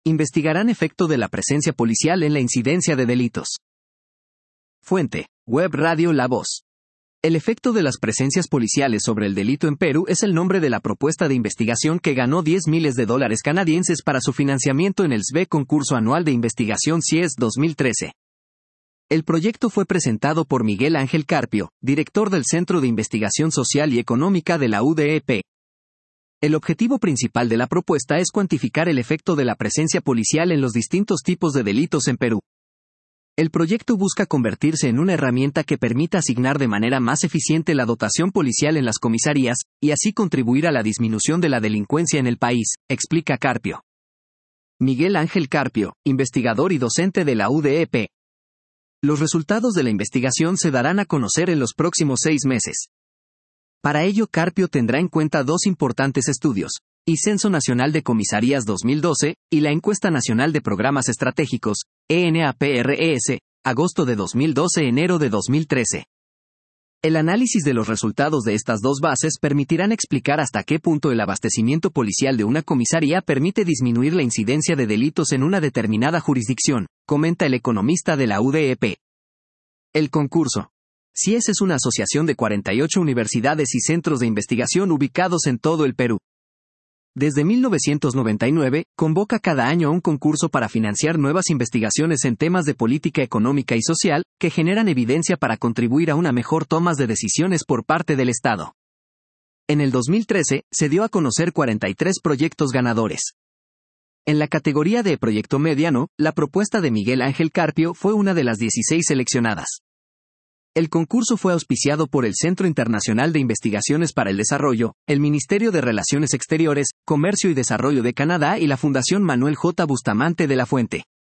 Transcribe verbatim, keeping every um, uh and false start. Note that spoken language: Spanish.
investigarán efecto de la presencia policial en la incidencia de delitos. Fuente: Web Radio La Voz. El efecto de las presencias policiales sobre el delito en Perú es el nombre de la propuesta de investigación que ganó diez miles de dólares canadienses para su financiamiento en el S B E Concurso Anual de Investigación C I E S dos mil trece. El proyecto fue presentado por Miguel Ángel Carpio, director del Centro de Investigación Social y Económica de la U D E P. El objetivo principal de la propuesta es cuantificar el efecto de la presencia policial en los distintos tipos de delitos en Perú. El proyecto busca convertirse en una herramienta que permita asignar de manera más eficiente la dotación policial en las comisarías, y así contribuir a la disminución de la delincuencia en el país, explica Carpio. Miguel Ángel Carpio, investigador y docente de la U D E P. Los resultados de la investigación se darán a conocer en los próximos seis meses. Para ello, Carpio tendrá en cuenta dos importantes estudios: y Censo Nacional de Comisarías dos mil doce, y la Encuesta Nacional de Programas Estratégicos, E N A P R E S, agosto de dos mil doce-enero de dos mil trece. El análisis de los resultados de estas dos bases permitirán explicar hasta qué punto el abastecimiento policial de una comisaría permite disminuir la incidencia de delitos en una determinada jurisdicción, comenta el economista de la U D E P. El concurso. C I E S es una asociación de cuarenta y ocho universidades y centros de investigación ubicados en todo el Perú. Desde mil novecientos noventa y nueve, convoca cada año a un concurso para financiar nuevas investigaciones en temas de política económica y social, que generan evidencia para contribuir a una mejor toma de decisiones por parte del Estado. En el dos mil trece, se dio a conocer cuarenta y tres proyectos ganadores. En la categoría de proyecto mediano, la propuesta de Miguel Ángel Carpio fue una de las dieciséis seleccionadas. El concurso fue auspiciado por el Centro Internacional de Investigaciones para el Desarrollo, el Ministerio de Relaciones Exteriores, Comercio y Desarrollo de Canadá y la Fundación Manuel J. Bustamante de la Fuente.